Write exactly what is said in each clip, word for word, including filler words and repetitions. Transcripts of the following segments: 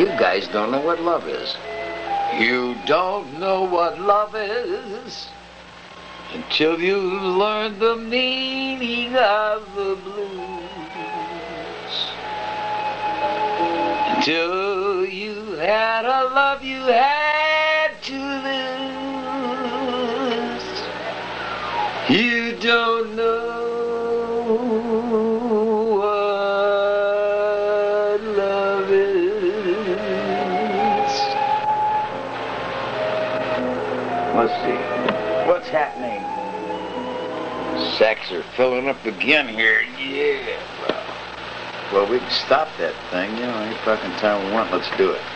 You guys don't know what love is. You don't know what love is until you learn the meaning of the blues. Until you had a love you had to lose. You don't know what love is. Let's see. What's happening? Sacks are filling up again here. Yeah. Well, we can stop that thing. You know, any fucking time we want, let's do it.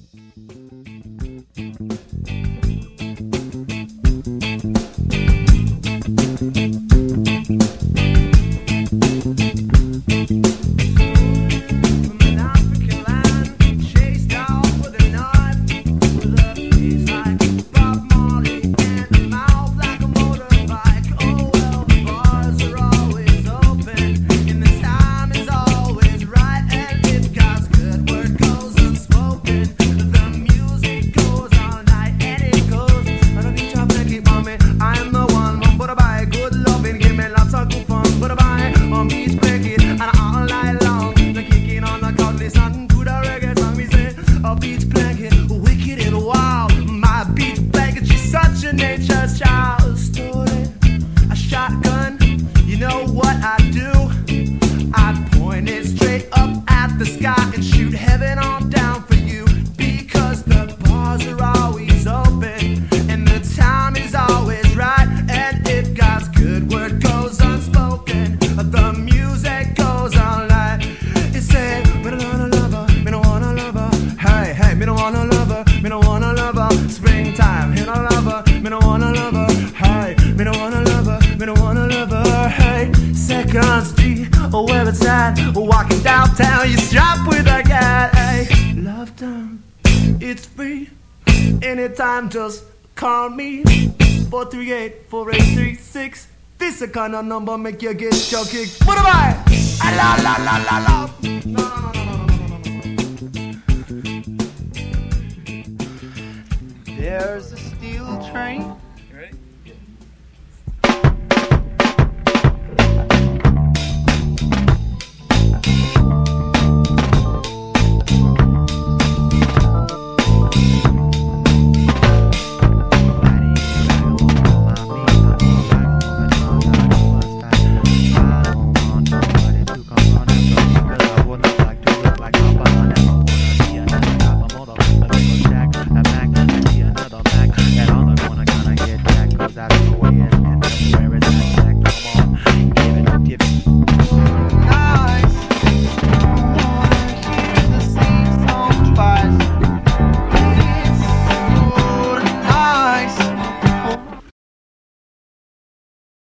Walking downtown, you stop with a cat. Hey, love time, it's free. Anytime, just call me. four three eight, four eight three six. This the kind of number make you get your kick. What am I? I la la la la la. No, no, no, no, no, no, no, no, no. There's a steel train